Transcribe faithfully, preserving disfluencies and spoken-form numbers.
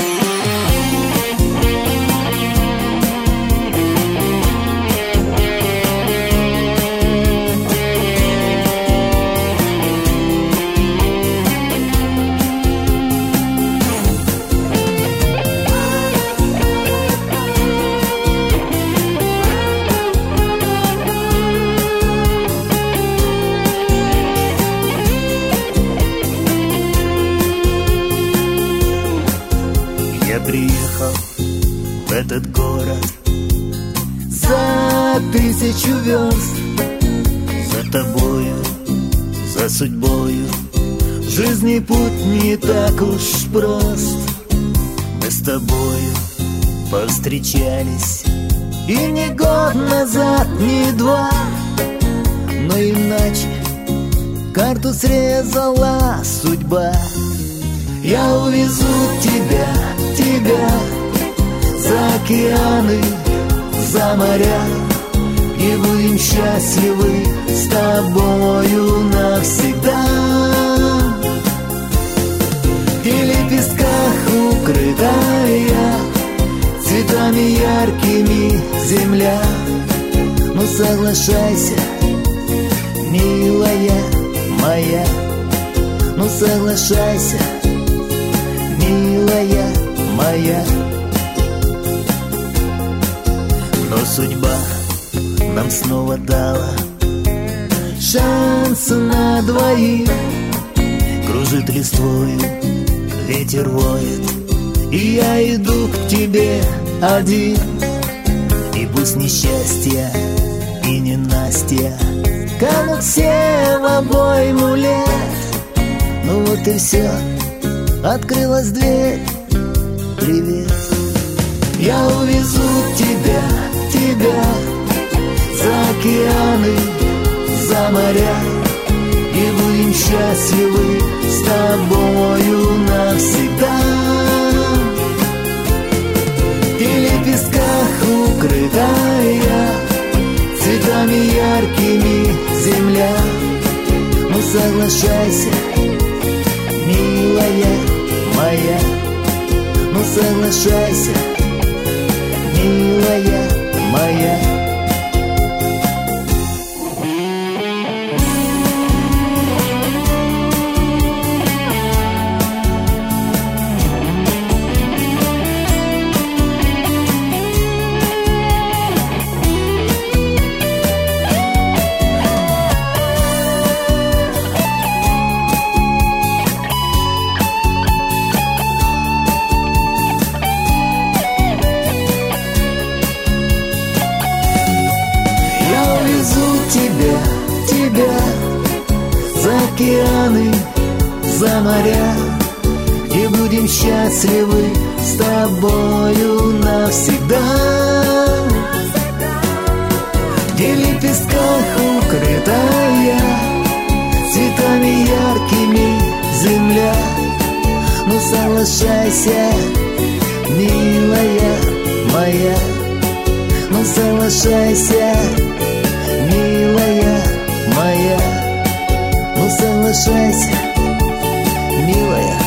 Я приехал в этот город за тысячу верст, за тобою, за судьбою. в жизни путь не так уж прост. Мы с тобою повстречались И не год назад, не два, но иначе карту срезала судьба. Я увезу тебя, тебя за океаны, за моря, и будем счастливы с тобою навсегда. И в лепестках укрытая цветами яркими земля. Ну соглашайся, милая моя, ну соглашайся, милая моя. Но судьба нам снова дала шанс на двоих. Кружит листвою, ветер воет, И я иду к тебе один. и пусть несчастья и ненастья Канут все в обойму лет. Ну вот и все, открылась дверь. Привет. Я увезу тебя, тебя за океаны, за моря, и будем счастливы с тобою навсегда. И в лепестках укрытая цветами яркими земля. Ну соглашайся, милая моя, ну соглашайся, милая моя. Тебя, тебя за океаны, за моря, и будем счастливы с тобою навсегда. Где в лепестках укрытая цветами яркими земля. Ну соглашайся, милая моя, ну соглашайся, милая моя, ну соглашайся, милая